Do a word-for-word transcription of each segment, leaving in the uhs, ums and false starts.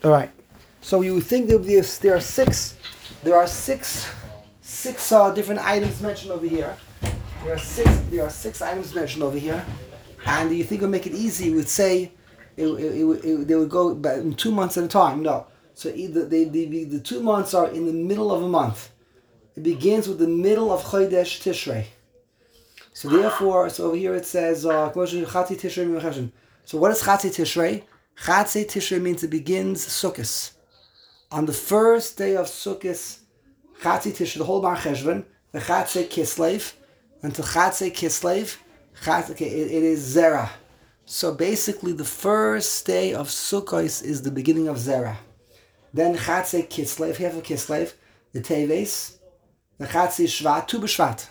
All right. So you would think that there there are six, there are six, six uh, different items mentioned over here. There are six. There are six items mentioned over here, and you think it would make it easy? You would say, it, it, it, would- it, they would go but in two months at a time. No. So either they, they, the the two months are in the middle of a month. It begins with the middle of Chodesh Tishrei. So therefore, so over here it says, uh, Chatzi Tishrei. So what is Chatzi Tishrei? Chatzi Tishrei means it begins Sukkot. On the first day of Sukkot, Chatzi Tishrei, the whole Bar Cheshvan, the Chatzi Kislev, until Chatzi Kislev, Chatzi, okay, it, it is Zera. So basically, the first day of Sukkot is the beginning of Zera. Then Chatzi Kislev, half of Kislev, the Teves, the Chatzi Shvat, Tu B'Shvat.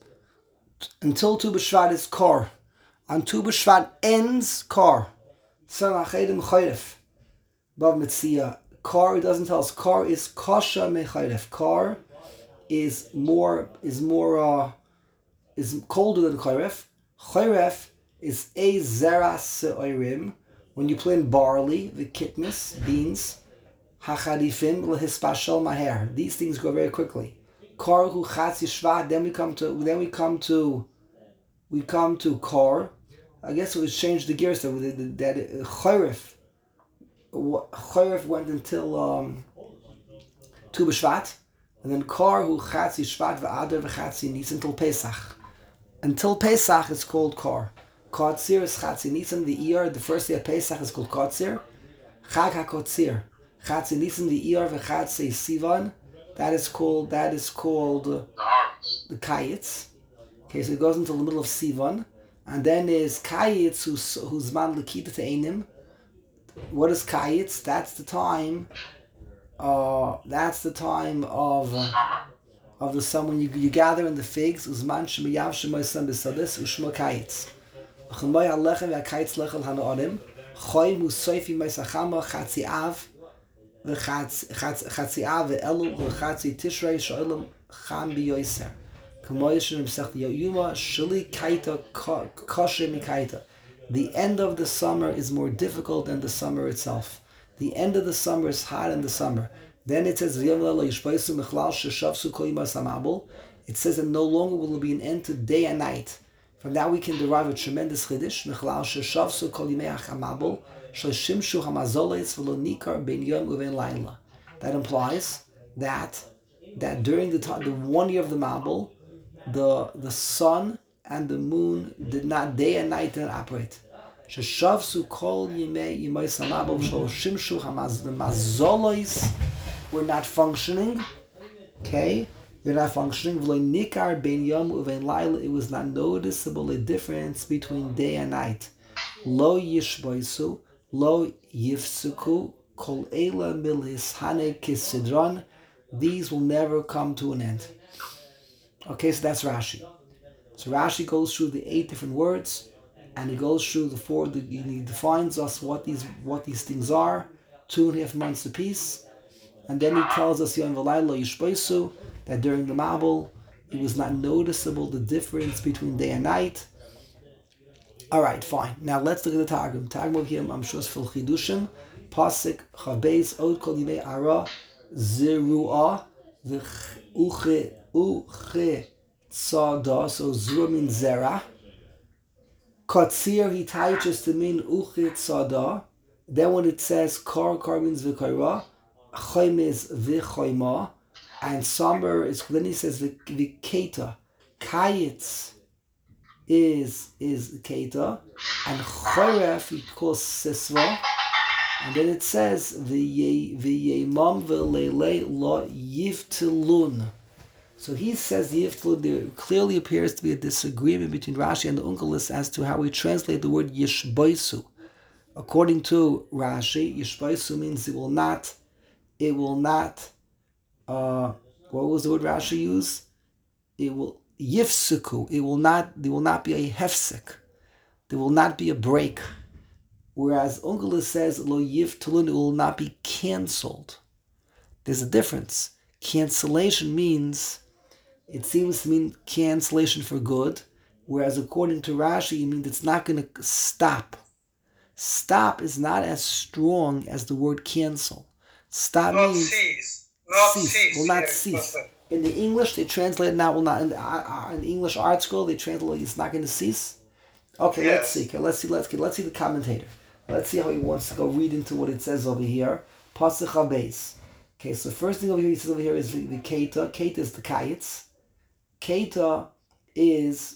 Until Tu B'Shvat is Kor. On Tu B'Shvat ends Kor. Tzar Achedim Choyref. Bav Mitzia. Kor, it doesn't tell us. Kor is Kosha Mechayef. Kor is more is more uh, is colder than Chayref. Chayref is a zera se'orim. When you plant barley, the kitnis, beans, hacharifim lehispashal maher. These things go very quickly. Kor hu chatzi shvat. Then we come to then we come to we come to Kor. I guess it was changed the gears there. That Chayref. Chayref went until um, Tu B'Shvat, and then Kor hu Chatzi Shvat v'Adar v'Chatzi Nisan until Pesach. Until Pesach it's called Kor. Kotzir is Chatzi Nisan. The Iyar, the first day of Pesach is called Kotzir. Chag HaKotzir. Chatzi Nisan, the Iyar v'Chatzi Sivan. That is called that is called uh, the Kayitz. Okay, so it goes until the middle of Sivan, and then there's Kayitz who's who's man Lekita to Einim. What is Kayitz? That's the time. Uh, that's the time of uh, of the sun when you you gather in the figs. Uzman shemayav shemoysam besadis ushmo Kayitz. Chmoy alechem v'akayitz lechel hanorim. Choy musoyfi meisachama chatzi av v'chatzi av ve'elu v'chatzi tishrei sho'elam cham biyoyser. Kmoy shenim sechti yoyuma shili kaita kosher mikaita. The end of the summer is more difficult than the summer itself. The end of the summer is hot in the summer. Then it says, it says that no longer will there be an end to day and night. From that we can derive a tremendous chiddush. That implies that that during the time, the one year of the Mabul, the the sun and the moon did not, day and night did not operate. Sheshavsu kol yimei yimei samabel shimshu hamaz, the mazolois were not functioning. Okay, they're not functioning. V'lo nikar ben yom uvein laila. It was not noticeable a difference between day and night. Lo yishboisu, lo yifsuku, kol eila milis hane kisidron. These will never come to an end. Okay, so that's Rashi. So Rashi goes through the eight different words, and he goes through the four. The, he defines us what these what these things are, two and a half months apiece, and then he tells us Yom V'Layla Yishbeisu that during the Mabul it was not noticeable the difference between day and night. All right, fine. Now let's look at the Targum. Targum of him, I'm sure, is full chidushim. Pasik Chabeis Od Kol Yimei Ara Zerua Uche Uche. Tzada, so zura means zera. Kotzir, he touches to mean uchit tzada. Then when it says kar, kar means v'kaira. Choym is v'choyma. And summer is, then he says v'keta. Kayitz is is keta. And choref he calls sisra. And then it says v'yemam v'leilei lo yivtilun. So he says Yiftlun. There clearly appears to be a disagreement between Rashi and the Unkelis as to how we translate the word Yishboisu. According to Rashi, Yishboisu means it will not, it will not, uh, what was the word Rashi used? It will, Yifsuku, it will not, there will not be a hefsek. There will not be a break. Whereas Unkelis says, Lo Yiftlun, it will not be cancelled. There's a difference. Cancellation means, it seems to mean cancellation for good, whereas according to Rashi, it means it's not going to stop. Stop is not as strong as the word cancel. Stop Not means cease. Not cease. cease. Will not Yeah, cease. perfect. In the English, they translate now will not. In the, uh, in the English art school, they translate it's not going to cease. Okay, let's see. Yes. Okay, let's see. Let's get. Let's see the commentator. Let's see how he wants to go read into what it says over here. Pasuk Habes. Okay, so first thing over here he says over here is the, the Keita. Keita is the Kayitz. Keita is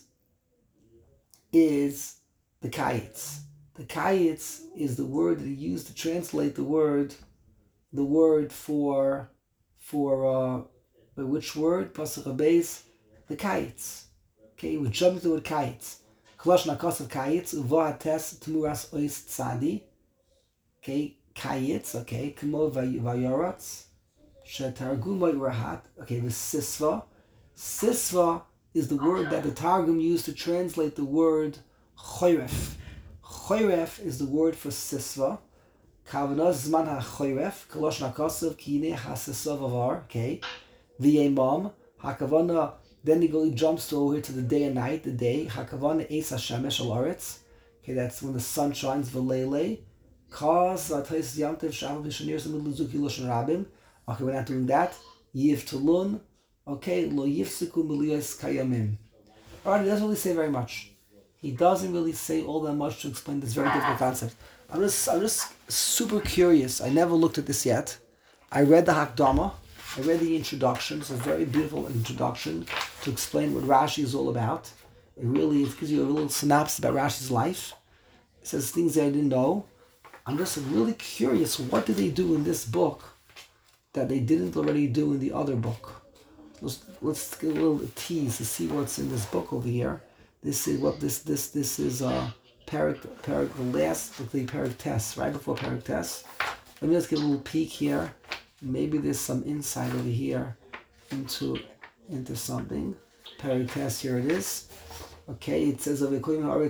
is the Kayitz. The Kayitz is the word that he used to translate the word the word for for uh which word? Pasuk Habes. The Kayitz. Okay, we jump to the word Kayitz. Klosh nakosav Kayitz uvo hates tmuras ois tzadi. Okay, Kayitz. Okay, kmo vayoratz. Shetargumay rahat. Okay, the sisva. Sisva is the word that the Targum used to translate the word choyref. Choyref is the word for sisva. Kavanos zman ha-choyref. Kolosh nakosav kine ha-sisva vavar. Okay. V'yemam. Hakavana. Then he goes, he jumps to over here to the day and night. The day. Hakavana es hashemesh al aretz. Okay, that's when the sun shines. V'leile. Kaz v'atayis yamtev shavu v'shanir samid luzuki loshen rabim. Okay, we're not doing that. Yiv tulun. Okay, lo yifsiku miliyas kayamim. Alright, he doesn't really say very much. He doesn't really say all that much to explain this very difficult concept. I'm just, I'm just super curious. I never looked at this yet. I read the Hakdama. I read the introduction. It's a very beautiful introduction to explain what Rashi is all about. It really it gives you a little synopsis about Rashi's life. It says things that I didn't know. I'm just really curious. What did they do in this book that they didn't already do in the other book? Let's, let's get a little tease to see what's in this book over here. This is what this this this is uh parak parak the last of the parak test, right before parak test. Let me just get a little peek here. Maybe there's some insight over here into into something. Parak test, here it is. Okay, it says of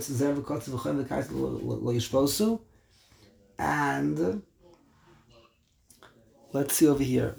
and let's see over here.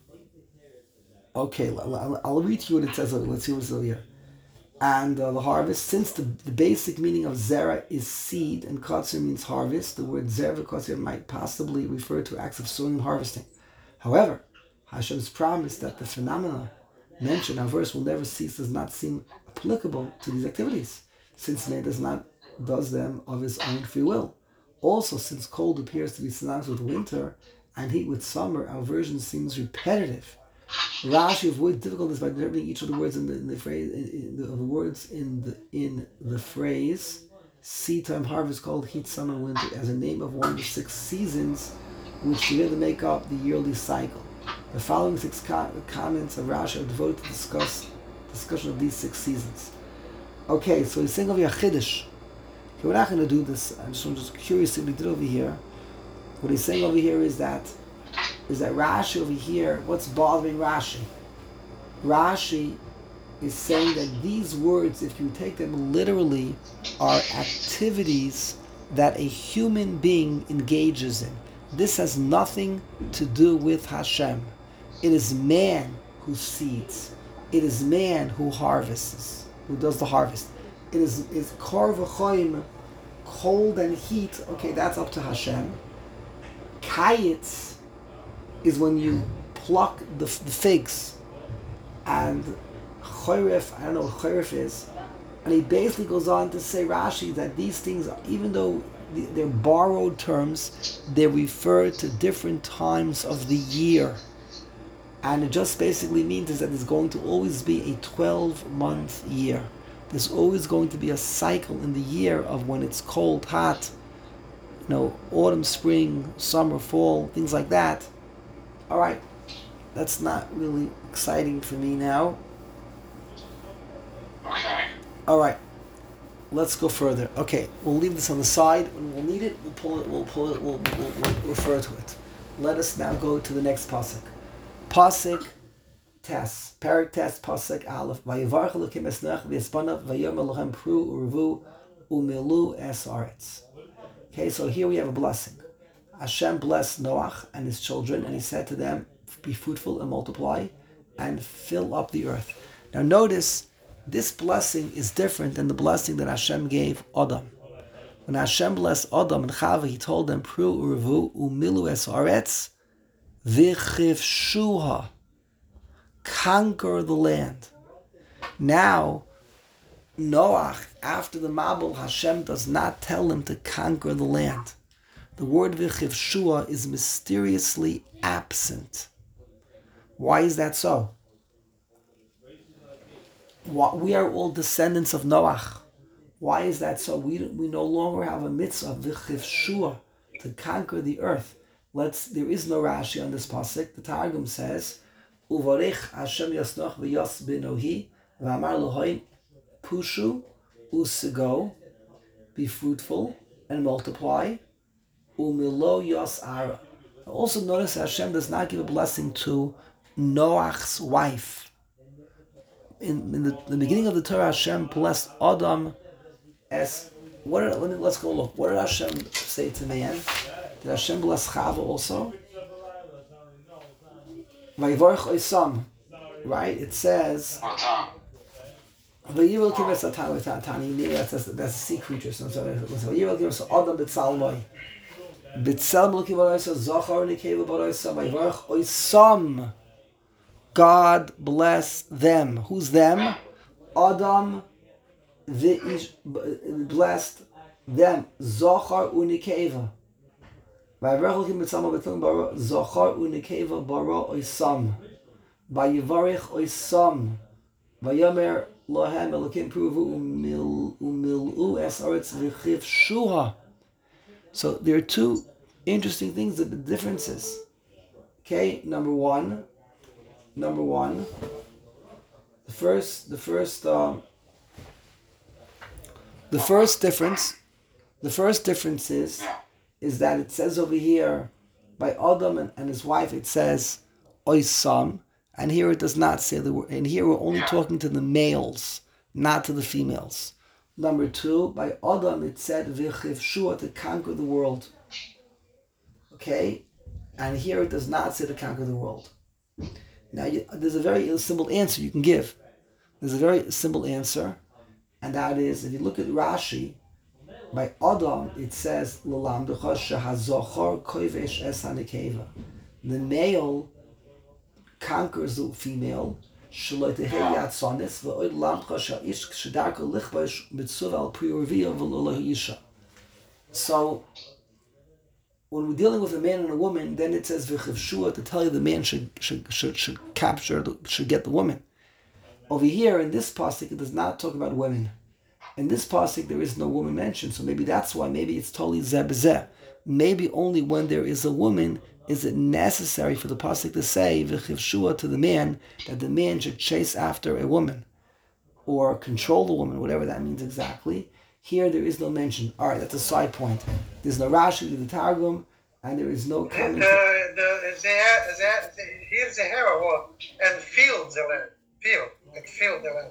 Okay, I'll, I'll read you what it says. Let's see what's over here. And uh, the harvest, since the, the basic meaning of zera is seed and kotzer means harvest, the word zera v'kotzer might possibly refer to acts of sowing and harvesting. However, Hashem's promise that the phenomena mentioned in our verse will never cease does not seem applicable to these activities, since man does not does them of his own free will. Also, since cold appears to be synonymous with winter and heat with summer, our version seems repetitive. Rashi avoids difficulties by determining each of the words in the, in the phrase in, in the, the words in the in the phrase seed time harvest called heat summer winter as a name of one of the six seasons which together make up the yearly cycle. The following six co- comments of Rashi are devoted to discuss discussion of these six seasons. Okay, so he's saying over here Chiddush. Okay, we're not going to do this. I'm just, I'm just curious what he did over here. What he's saying over here is that is that Rashi over here, what's bothering Rashi? Rashi is saying that these words, if you take them literally, are activities that a human being engages in. This has nothing to do with Hashem. It is man who seeds. It is man who harvests, who does the harvest. It is is kor v'choim, cold and heat. Okay, that's up to Hashem. Kayitz is when you pluck the, the figs, and choyref, I don't know what choyref is, and he basically goes on to say, Rashi, that these things, even though they're borrowed terms, they refer to different times of the year, and it just basically means is that there's going to always be a twelve-month year. There's always going to be a cycle in the year of when it's cold, hot, you know, autumn, spring, summer, fall, things like that. All right, that's not really exciting for me now. Okay. All right, let's go further. Okay, we'll leave this on the side. When we'll need it, we'll pull it. We'll pull it. We'll, we'll, we'll refer to it. Let us now go to the next pasuk. Pasuk Tes, Parak Tes, Pasuk Aleph. Vayivarach Elokim es Noach v'Yispanav vayom Elohem pru u'revu u'milu es aretz. Okay, so here we have a blessing. Hashem blessed Noach and his children, and he said to them, be fruitful and multiply and fill up the earth. Now notice, this blessing is different than the blessing that Hashem gave Adam. When When Hashem blessed Adam and Chava, He told them, Pru urevu umilu es haaretz v'chivshuha, conquer the land. Now, Noach, after the Mabul, Hashem does not tell him to conquer the land. The word v'chivshuha is mysteriously absent. Why is that so? We are all descendants of Noach. Why is that so? We we no longer have a mitzvah v'chivshuah to conquer the earth. Let's. There is no Rashi on this pasuk. The Targum says, "Uvarich Hashem yasnoch v'yas benohi v'amar lohoim pushu usigo, be fruitful and multiply, umilo yas ara." Also notice Hashem does not give a blessing to Noach's wife. In, in, the, in the beginning of the Torah, Hashem blessed Adam. As what? Did, let me let's go look. What did Hashem say to man? Did Hashem bless Chava also? Vayivorech Oisam, right? It says. Vayivol kives atan v'tatani. That's that's sea creatures. So Vayivol kives Adam b'tzalmoi. B'tzalmoi kivaroisa zachar nikeva baroisa. Vayivorech Oisam. God bless them. Who's them? Adam. The blessed them Zochar unikeva. Vayivrechokim b'tzalma b'tlum bara Zochar unikeva bara oisam. Vayivarich oisam. Vayomer lohem elokim pruvu umil umilu es aretz v'chivshuha. So there are two interesting things, the differences. Okay, number one. Number one. The first. The first. Um, The first difference, the first difference is, is that it says over here, by Adam and, and his wife, it says, Oisam, and here it does not say the word, and here we're only talking to the males, not to the females. Number two, by Adam it said, V'chivshua, to conquer the world. Okay? And here it does not say to conquer the world. Now, you, there's a very simple answer you can give. There's a very simple answer. And that is, if you look at Rashi, by Adam, it says, L'lamdecha shehazochor koivesh es hanikeva. The male conquers the female, shelo tehei yatzonis, v'oid lamdecha she'ish shedarko lichbash mitzuv al priorvia v'lo isha. So, when we're dealing with a man and a woman, then it says, V'chivshua, to tell you the man should, should, should, should capture, should get the woman. Over here, in this pasuk, it does not talk about women. In this pasuk, there is no woman mentioned, so maybe that's why. Maybe it's totally zeh b'zeh. Maybe only when there is a woman is it necessary for the pasuk to say v'chivshua to the man that the man should chase after a woman or control the woman, whatever that means exactly. Here, there is no mention. All right, that's a side point. There's no Rashi, the Targum, and there is no comment. The, the, the, the, the, here's the hero and field the land. Field. It filled the land.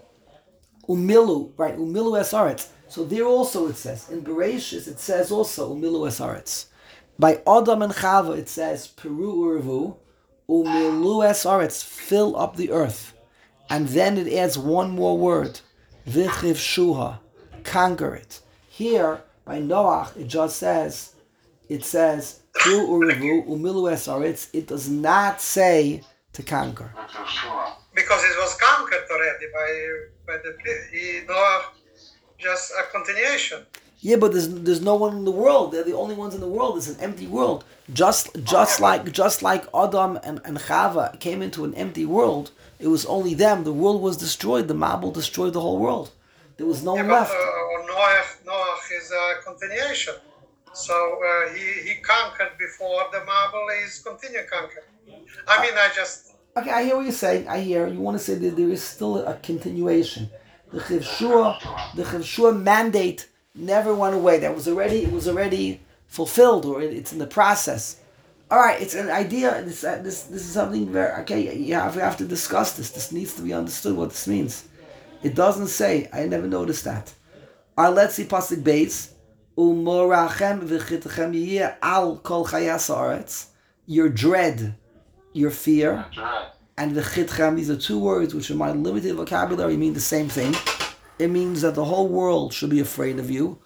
Umilu, right? Umilu esaretz. So there also it says in Bereshis it says also umilu esaretz. By Adam and Chava it says peru urevu umilu esaretz, fill up the earth, and then it adds one more word, v'chivshuha, conquer it. Here by Noach it just says it says peru urevu umilu esaretz. It does not say to conquer. Because it was conquered already by by the he Noah, just a continuation. Yeah, but there's there's no one in the world. They're the only ones in the world. It's an empty world. Just just oh, yeah. like just like Adam and, and Chava came into an empty world. It was only them. The world was destroyed. The Mabul destroyed the whole world. There was no yeah, one but, left. Uh, Noah Noah is a continuation. So uh, he he conquered before the Mabul is continue conquered. I mean, I just. Okay, I hear what you're saying. I hear. You want to say that there is still a continuation. The Chivshua, the Chivshua mandate never went away. That was already, it was already fulfilled, or it, it's in the process. All right, it's an idea. This, uh, this, this is something very okay. You have, you have to discuss this. This needs to be understood. What this means. It doesn't say. I never noticed that. All right, let's see pasuk beis. Umorachem v'chitachem yiyeh al kol chayas haaretz. Your dread. Your fear, and the chitchem, these are two words which in my limited vocabulary mean the same thing. It means that the whole world should be afraid of you.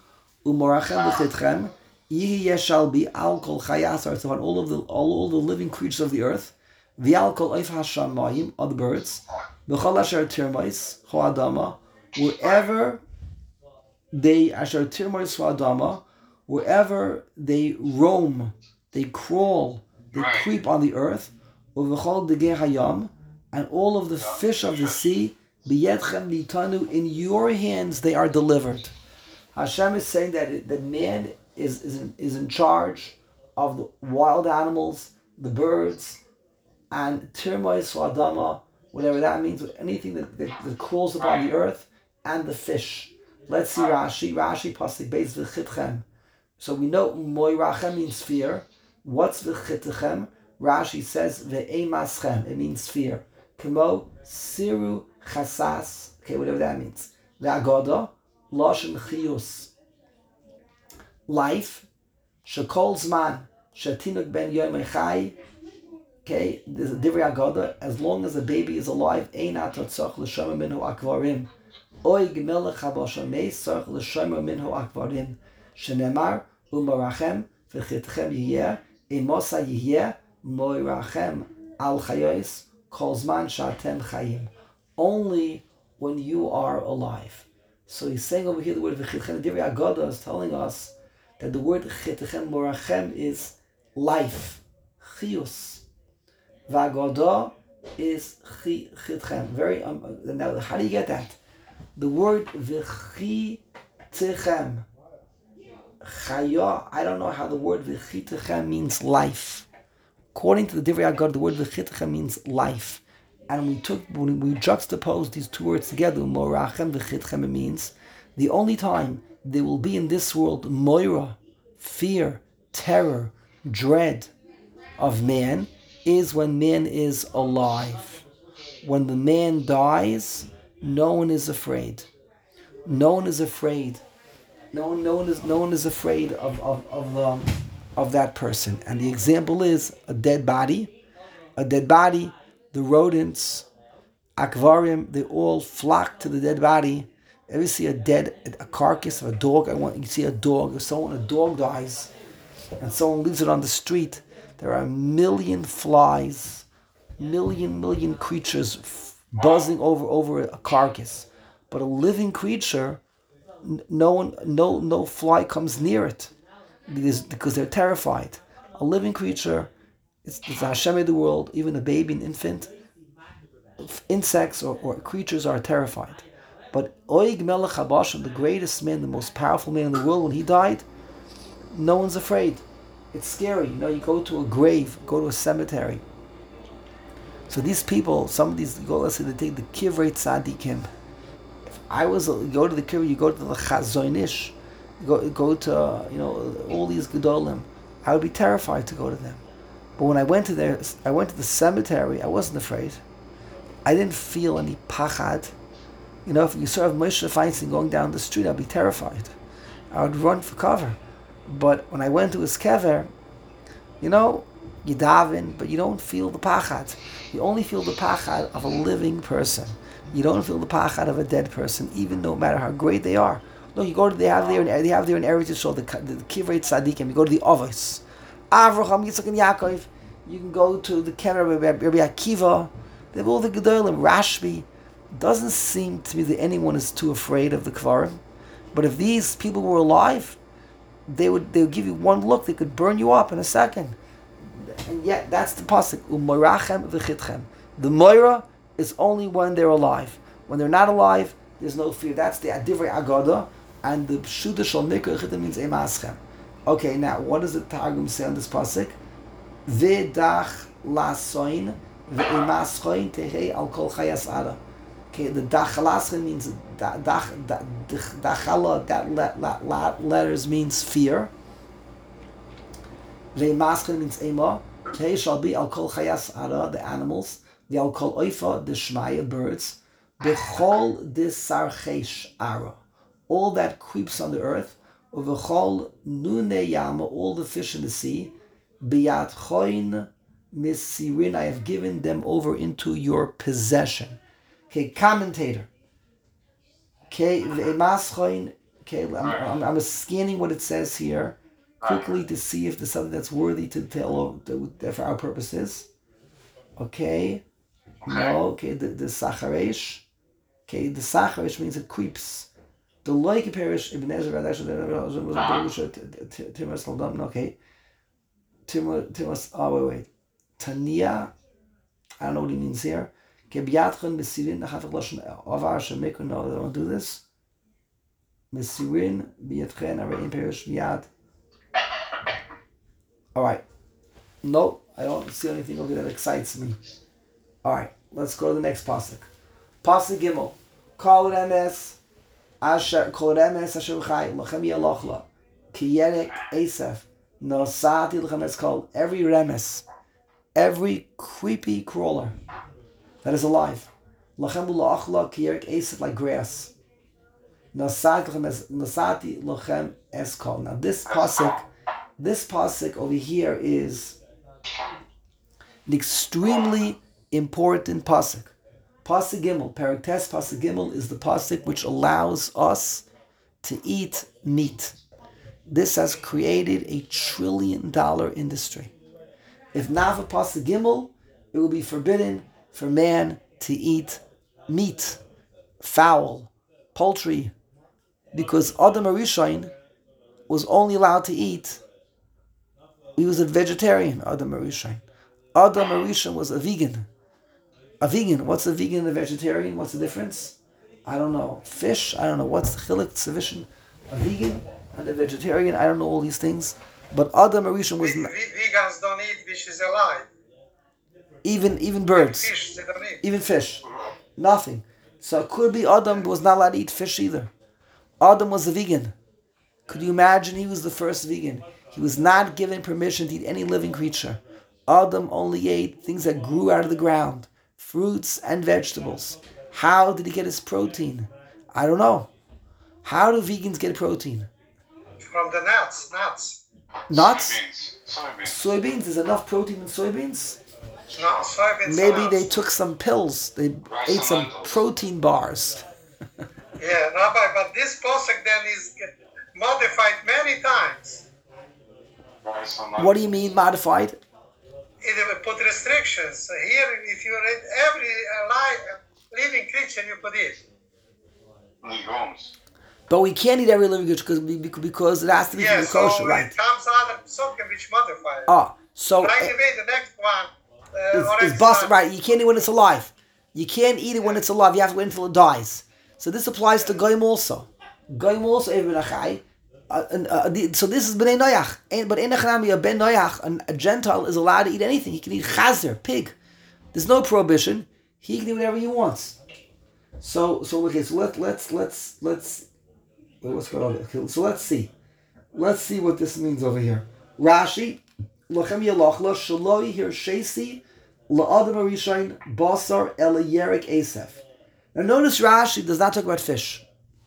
Umorachem v'chitchem, Yihi shall be al kol chayas earth, on all of the all, all the living creatures of the earth, v'al kol oif hashamayim, all the birds, v'chol asher tirmais, cho adama, wherever they asher tirmais cho adama, wherever they roam, they crawl, they creep on the earth, v'chol degei hayam, and all of the fish of the sea, b'yedchem nitanu, in your hands they are delivered. Hashem is saying that that man is is in, is in charge of the wild animals, the birds, and tirmois adama, whatever that means, anything that, that, that crawls upon the earth, and the fish. Let's see Rashi. Rashi pasuk beis v'chitchem. So we know moirachem means fear. What's v'chitchem? Rashi says ve'emaschem. It means fear. Kemo siru chasas. Okay, whatever that means. Ve'agoda lashon chiyus. Life, shekol zman, shetinuk ben yom echai. Okay, there's a divrei agoda. As long as a baby is alive, ein atatzach l'shomer minhu akvarim. Oy gmelech habasha meis tzach l'shomer minhu akvarim. Shenemar umarachem v'chitchem yiyeh emosa yiyeh moirachem al chayos kol zman shatem chayim. Only when you are alive. So he's saying over here the word v'chitchem. Divrei agoda is telling us that the word chitchem morachem is life, chiyus. Vagoda is chitchem. Very um, now, how do you get that? The word v'chitchem, chaya. I don't know how the word v'chitchem means life. According to the Divrei Agoda, the word v'chitchem means life. And we took when we juxtaposed these two words together, morachem v'chitchem, it means the only time there will be in this world moira, fear, terror, dread of man is when man is alive. When the man dies, no one is afraid. No one is afraid. No one, no one is no one is afraid of of of, um, of that person. And the example is a dead body. A dead body. The rodents, akvarim, they all flock to the dead body. Ever see a dead, a carcass of a dog? I want you see a dog. If someone, a dog dies, and someone leaves it on the street, there are a million flies, million, million creatures f- buzzing over over a carcass. But a living creature, n- no one, no, no fly comes near it because because they're terrified. A living creature, it's, it's the Hashem of the world. Even a baby, an infant, insects or, or creatures are terrified. But Oig Melech Habashim, the greatest man, the most powerful man in the world, when he died, no one's afraid. It's scary. You know, you go to a grave, go to a cemetery. So these people, some of these, go, let's say they take the Kivrei Tzadikim. If I was, you go to the Kivrei, you go to the Chazon Ish, you go, go to, you know, all these Gedolim, I would be terrified to go to them. But when I went to their, I went to the cemetery, I wasn't afraid. I didn't feel any pachad. You know, if you saw Moshe Feinstein going down the street, I'd be terrified. I would run for cover. But when I went to his kever, you know, you daven, but you don't feel the pachad. You only feel the pachad of a living person. You don't feel the pachad of a dead person, even no matter how great they are. No, you go to, they have their, they have their inheritance, so the, the Kivrei Tzadikim, you go to the Avos. Avraham, Yitzchak, and Yaakov. You can go to the kever of Rabbi Akiva. They have all the Gedolim, Rashbi. Doesn't seem to me that anyone is too afraid of the Kvarim. But if these people were alive, they would they would give you one look, they could burn you up in a second. And yet that's the pasuk. U'morachem v'chitchem. The moira is only when they're alive. When they're not alive, there's no fear. That's the Divrei Agoda, and the Pshuta Shal Mikra Chittim means emaschem. Okay, now what does the Targum say on this pasuk? V'dach lasoin v'emaschoin tehei al kol chayas ara. Okay, the dachalascha means da, da, da, dachala, that let, let, let, letters means fear. Ve'emaschin means ema. Tehei shall be al kol chayas ara, the animals. The al kol oifa, the shmaya, birds. Bechol disarchesh ara, all that creeps on the earth. Uvechol nune yama, all the fish in the sea. Biyat choin misirin, I have given them over into your possession. Okay, commentator. Okay, ve'emaschoin Okay, I'm, I'm, I'm scanning what it says here quickly to see if there's something that's worthy to tell for our purposes. Okay, no, okay, the, the Sacharesh. Okay, the Sacharesh means it creeps. The Loike Parish, Ibn Ezra, Timas Ladam, okay. Timas, oh, wait, wait. Tania, I don't know what he means here. Okay, Biatchen, Mesirin, Nachafak Lashon, Avar, Shemikun, no, I don't do this. Mesirin, Biatchen, Arain Parish, Biat. Alright. No, I don't see anything over there that excites me. Alright, let's go to the next pasuk. Pasuk Gimel. Kol remes asher kol remes asher chai lachem yalochla ki yerek Esav nosati lachem es kol. Every remes, every creepy crawler that is alive, lachem ulachla ki yerek Esav, like grass. Nosati lachem es nosati lachem es kol. Now this pasuk, this pasuk over here is an extremely important pasuk. Pasuk Gimel, Perek Tes Pasuk Gimel is the pasuk which allows us to eat meat. This has created a trillion dollar industry. If not for Pasuk Gimel, it will be forbidden for man to eat meat, fowl, poultry, because Adam Arishain was only allowed to eat. He was a vegetarian, Adam Arishain. Adam Arishain was a vegan. A vegan. What's a vegan and a vegetarian? What's the difference? I don't know. Fish? I don't know. What's the chilek tzivishon? A vegan and a vegetarian? I don't know all these things. But Adam Arishain was... Ve- vegans don't eat which is alive. Even even birds. Fish, they don't eat. Even fish. Nothing. So it could be Adam was not allowed to eat fish either. Adam was a vegan. Could you imagine he was the first vegan? He was not given permission to eat any living creature. Adam only ate things that grew out of the ground. Fruits and vegetables. How did he get his protein? I don't know. How do vegans get protein? From the nuts, nuts. Nuts? Soybeans. Soybeans. Soybeans? Is enough protein in soybeans? No, soybeans. Maybe are they nuts. took some pills. They ate some protein bars. Yeah, Rabbi, but this posuk then is modified many times. Rice and What do you mean modified? It will put restrictions. Here, if you read every alive, living creature, you could eat. legumes. But we can't eat every living creature because because it has to be Yeah, from the so kosher, right? it comes other psukim which modify it. Ah, so Right uh, away, the next one. Uh, it's, orange it's bus, one. right? You can't eat when it's alive. You can't eat it when it's alive. You have to wait until it dies. So this applies to goyim also. Goyim also even achai. Uh, and, uh, the, so this is bnei noyach. And, but in a ben noyach, an, a Gentile is allowed to eat anything. He can eat chazer, pig. There's no prohibition. He can eat whatever he wants. So so okay. So let let's let's let's wait, what's going on? Okay, so let's see. Let's see what this means over here. Rashi, lachem yalachla shelo yihir sheisi la'adam arishain basar el yerek Esav. Now notice Rashi does not talk about fish.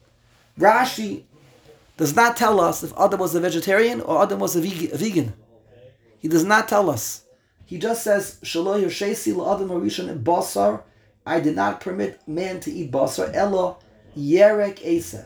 Rashi does not tell us if Adam was a vegetarian or Adam was a vegan. He does not tell us. He just says, Shelo Yershesi la'adam harishon basar. I did not permit man to eat basar. Elo yerek Esav.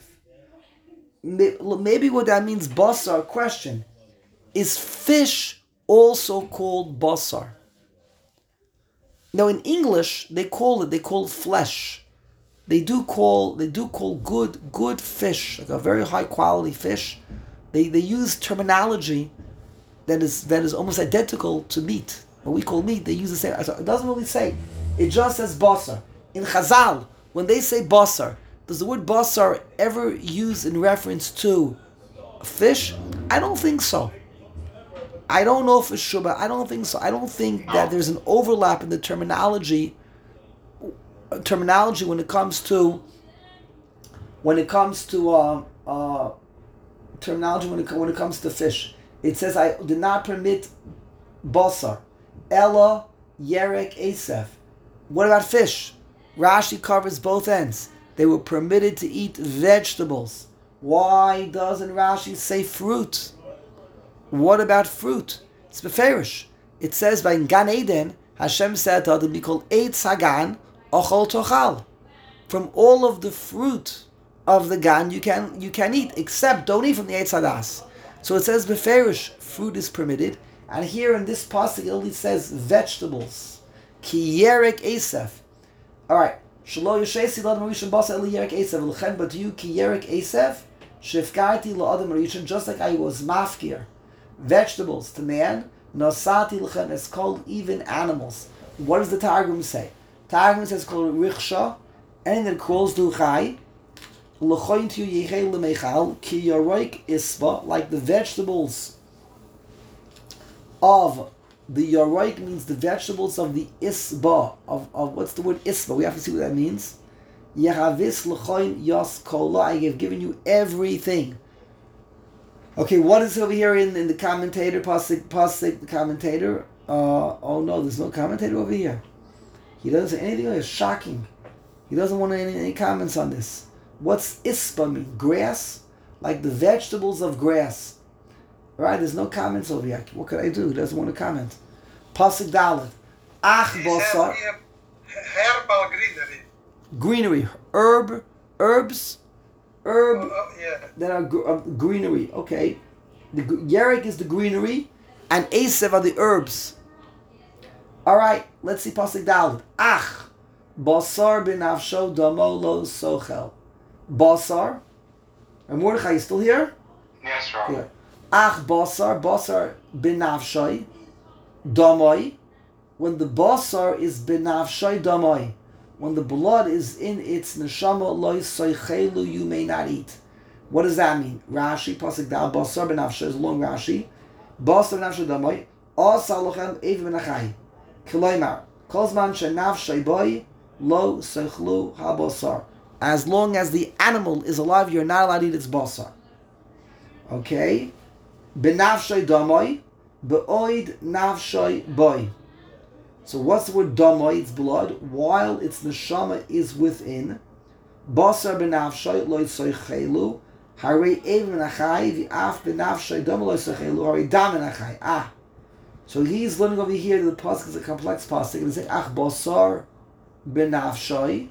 Maybe what that means, basar, question, is fish also called basar? Now in English, they call it, they call it flesh. They do call they do call good good fish, like a very high quality fish. They they use terminology that is that is almost identical to meat. What we call meat, they use the same. It doesn't really say. It just says basar. In Chazal, when they say basar, does the word basar ever use in reference to fish? I don't think so. I don't know if it's true, but I don't think so. I don't think that there's an overlap in the terminology. Terminology when it comes to when it comes to uh, uh, terminology when it when it comes to fish. It says I did not permit basar, ella yerek Esav. What about fish? Rashi covers both ends. They were permitted to eat vegetables. Why doesn't Rashi say fruit? What about fruit? It's beferish. It says by Gan Eden, Hashem said that it be called Eitz Hagan. Ochol tochal. From all of the fruit of the gan you can you can eat, except don't eat from the Eitz Hadas. So it says beferish, fruit is permitted, and here in this pasuk it only says vegetables. Ki yerek esef. All right. Shelo yeshesi l'adam rishon basa eli yerek esef l'chen, but you ki yerek esef shifkarti l'adam rishon, just like I was mafkir vegetables to man, nosati l'chen, it's called even animals. What does the Targum say? Targum says called riksha, anything that crawls to chai. L'choin tu yichel l'meichal ki yaroik isba, like the vegetables of the yaroik means the vegetables of the isba of, of what's the word isba? We have to see what that means. Yehavis l'choin yas kola, I have given you everything. Okay, what is over here in, in the commentator, Pasik, Pasik, the commentator? Uh, oh no, there's no commentator over here. He doesn't say anything. It's shocking. He doesn't want any, any comments on this. What's ispa mean? Grass? Like the vegetables of grass. Right? There's no comments over here. What could I do? He doesn't want to comment. Pasuk Dalet. Ach He basar. says here herbal greenery. Greenery. Herb. Herbs. Herb. Oh, oh, yeah. That are gr- uh, greenery. Okay. The gr- Yerek is the greenery, and Esev are the herbs. All right. Let's see Pasuk Dalet. Ach basar b'nafsho damo lo sochel. Basar. And Mordechai, you still here? Yes, Rabbi. Yeah. Ach basar, basar b'nafshay, damai. When the basar is b'nafshay damai, when the blood is in its neshama loy soichelu, you may not eat. What does that mean? Rashi, pasuk dal, basar b'nafshay is a long Rashi. Basar b'nafshay damai, asa lochem ev b'nachai. Kiloymar, kozman shenafshay boy lo soichelu ha-basar. As long as the animal is alive, you're not allowed to eat its basar. Okay? Benafshay damai, beoid nafshay boy. So what's the word damai? It's blood, while its neshama is within. Basar benafshay loy soichelu, harei ev menachai, v'af benafshay dam loy soichelu, harei dam menachai. Ah. So he's learning over here that the pasuk is a complex pasuk, and he's saying, ach basar benafshay,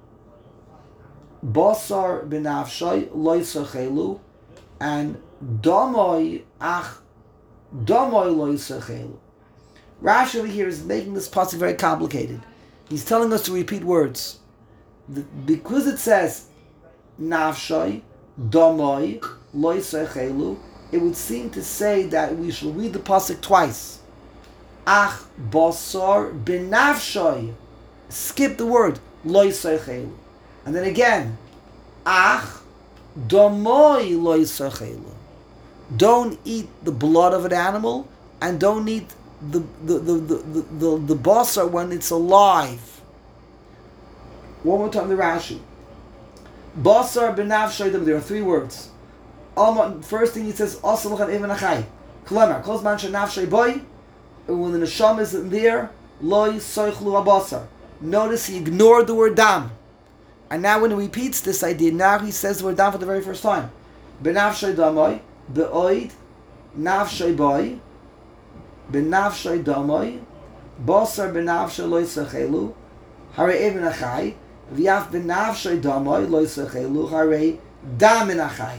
basar benafshay loy soichelu, and Damoy ach Damoy lo yisachelu. Rashi over here is making this pasuk very complicated. He's telling us to repeat words. The, because it says Nafshay Damoy lo yisachelu, it would seem to say that we shall read the pasuk twice. Ach basar benafshay. Skip the word lo yisachelu, and then again Ach Damoy lo yisachelu. Don't eat the blood of an animal, and don't eat the the the the the, the, the basar when it's alive. One more time, the Rashi. Basar benafshay. There are three words. First thing he says, asalachan even achai. Klamar, kol zman shenafshay boy. When the neshama is in there, loy soichlu habasar. Notice he ignored the word dam, and now when he repeats this idea, now he says the word dam for the very first time. Benafshay damoy. Be'oid nafshay boy, benafshay damoy, basar benafshay lo yisachelu, harei even achai, v'yaf benafshay damoy lo yisachelu, harei dam achai.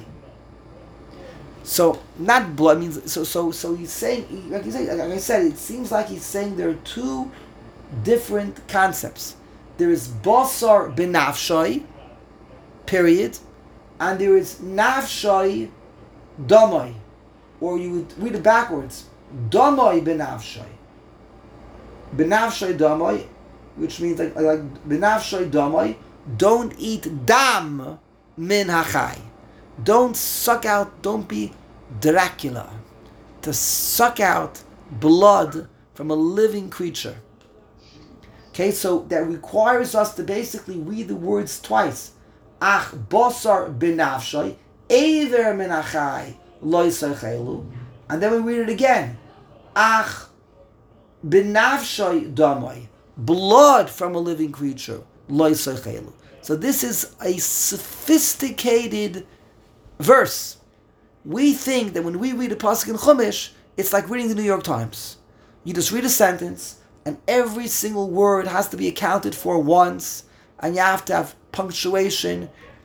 So not blood means so so so he's saying like he said like I said it seems like he's saying there are two different concepts. There is basar benafshay, period, and there is nafshay Damai, or you would read it backwards. Damai benafshay. Benafshay damai, which means like like benafshay damai. Don't eat dam min hachai. Don't suck out. Don't be Dracula to suck out blood from a living creature. Okay, so that requires us to basically read the words twice. Ach basar benafshay. Eiver menachai lo yisachelu, and then we read it again. Ach benafshay damai, blood from a living creature lo yisachelu. So this is a sophisticated verse. We think that when we read a pasuk in Chumash, it's like reading the New York Times. You just read a sentence, and every single word has to be accounted for once, and you have to have punctuation.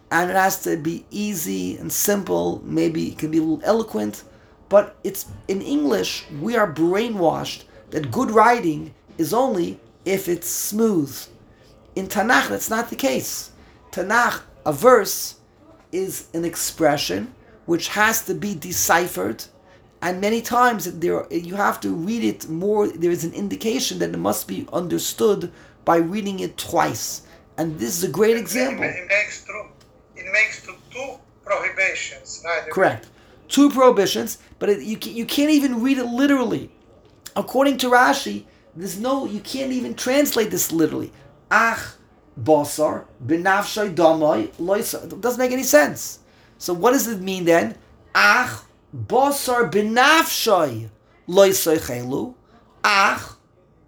and it has to be easy and simple. Maybe it can be a little eloquent, but it's in English. We are brainwashed that good writing is only if it's smooth. In Tanakh, that's not the case. Tanakh, a verse, is an expression which has to be deciphered, and many times there you have to read it more. There is an indication that it must be understood by reading it twice, and this is a great example. It, it makes true. It makes to two prohibitions, right? Correct, two prohibitions, but it, you you can't even read it literally. According to Rashi, there's no you can't even translate this literally. Ach basar benafshay damai loisa. It doesn't make any sense. So what does it mean then? Ach basar benafshay loisa chelu. Ach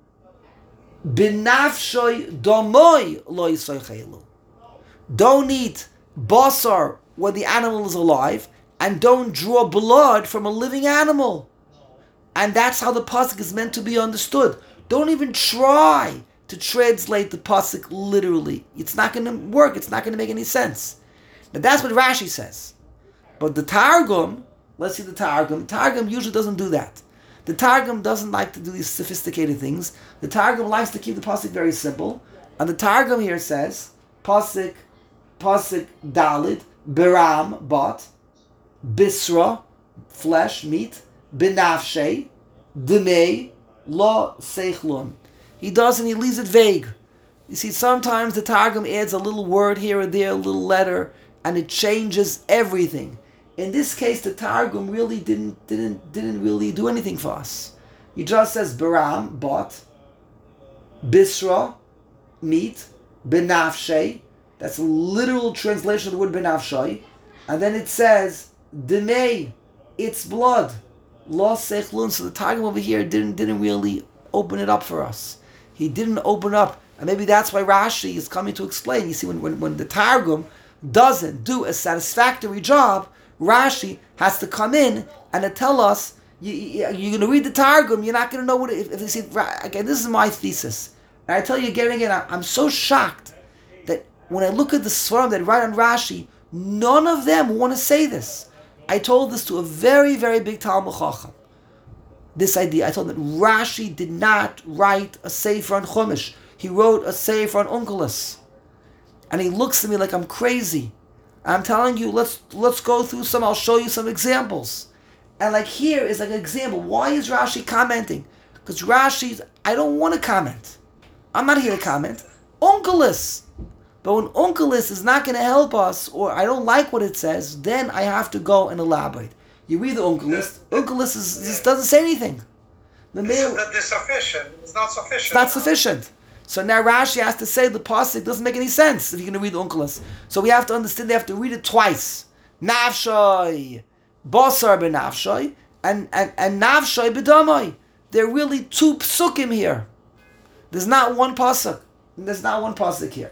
benafshay damai loisa chelu. Don't eat basar when the animal is alive, and don't draw blood from a living animal. And that's how the pasuk is meant to be understood. Don't even try to translate the pasuk literally. It's not going to work. It's not going to make any sense. Now that's what Rashi says. But the Targum, let's see the Targum. Targum usually doesn't do that. The Targum doesn't like to do these sophisticated things. The Targum likes to keep the pasuk very simple. And the Targum here says, pasuk, pasuk dalid, beram, bot, bisra, flesh, meat, benafshe, demei, lo seichlun. He does and he leaves it vague. You see, sometimes the Targum adds a little word here or there, a little letter, and it changes everything. In this case, the Targum really didn't didn't didn't really do anything for us. He just says beram, bot, bisra, meat, benafshe. That's a literal translation of the word benafshe. And then it says demei, it's blood. Lo sechlun. So the Targum over here didn't didn't really open it up for us. He didn't open up, and maybe that's why Rashi is coming to explain. You see, when when, when the Targum doesn't do a satisfactory job, Rashi has to come in and to tell us, you, you, you're going to read the Targum, you're not going to know what it, if, if they see. Again, this is my thesis, and I tell you again and again, I, I'm so shocked that when I look at the Svarim that write on Rashi, none of them want to say this. I told this to a very, very big Talmud Chacham. This idea, I told him that Rashi did not write a Sefer on Chumash. He wrote a Sefer on Onkelos. And he looks at me like I'm crazy. I'm telling you, let's let's go through some, I'll show you some examples. And like here is like an example. Why is Rashi commenting? Because Rashi's, I don't want to comment. I'm not here to comment. Onkelos. But when Onkelos is not going to help us, or I don't like what it says, then I have to go and elaborate. You read the Onkelos. Onkelos is, just doesn't say anything. The It's, that is sufficient. It's not sufficient. It's not sufficient. So now Rashi has to say the pasuk doesn't make any sense if you're going to read the Onkelos. So we have to understand they have to read it twice. Nafshay, basar benafshay, and and and nafshay bedamai. There are really two psukim here. There's not one pasuk. There's not one pasuk here.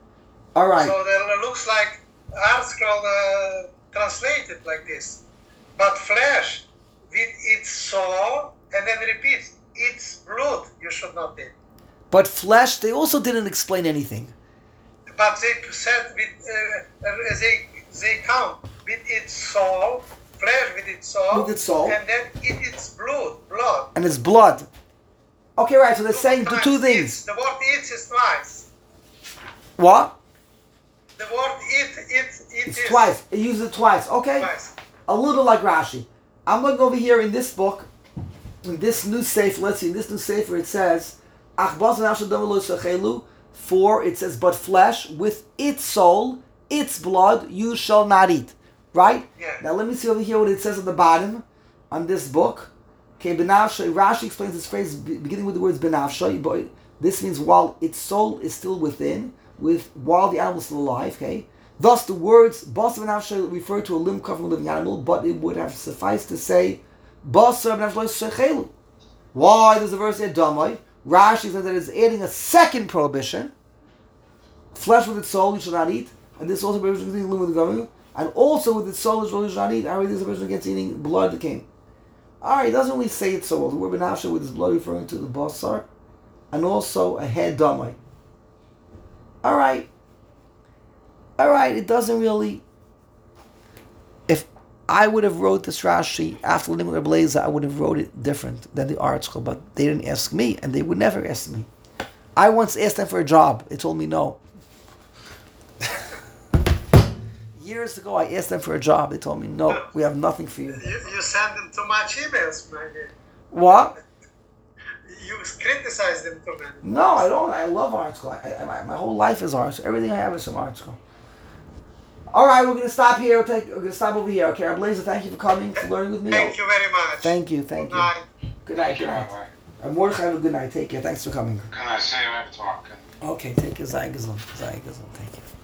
All right. So there looks like article uh, translated like this. But flesh, with its soul, and then repeats, its blood, you should not eat. But flesh, they also didn't explain anything. But they said, with, uh, uh, they, they count with its soul, flesh with its soul, With its soul. and then eat its blood, blood. And it's blood. Okay, right, so they're saying the Times two eats. things. The word eats is twice. What? The word eat, eat, eat It's is twice. It uses it twice. Okay? twice. A little bit like Rashi. I'm looking over here in this book, in this new sefer. Let's see, in this new sefer it says, "Ach basan nafshe dama lo yisachelu." For it says, "But flesh with its soul, its blood, you shall not eat." Right? Yeah. Now let me see over here what it says at the bottom on this book. Okay, benafshay. Rashi explains this phrase be- beginning with the words benafshay. But this means while its soul is still within, with while the animal is still alive. Okay. Thus, the words "basar benafshay" refer to a limb covering a living animal, but it would have sufficed to say "basar benafshay shechelu." Why does the verse say "damai"? Rashi says that it's adding a second prohibition: flesh with its soul you shall not eat, and this also prohibition against eating limb with the government, and also with its soul you shall not eat. I read this prohibition against eating blood that came. All right, it doesn't really say it so well. The word benafshay with its blood referring to the basar, and also a head damai. All right. All right. right, it doesn't really. If I would have wrote this Rashi after living with Blazer, I would have wrote it different than the article, but they didn't ask me, and they would never ask me. I once asked them for a job. They told me no. Years ago, I asked them for a job. They told me no. We have nothing for you. You, you send them too much emails, man. What? You criticize them too many. No, I don't. I love article. I, I, my, my whole life is article. Everything I have is from article. All right, we're gonna stop here. We'll take, we're gonna stop over here. Okay, Blazer, thank you for coming, for learning with me. Thank you very much. Thank you, thank Good you. night. Good night, good night. And Mordechai, have a good night. Take care. Thanks for coming. Can I say I'm talking? Okay, take care. Zay Gazlan. Zay Gazlan. Thank you.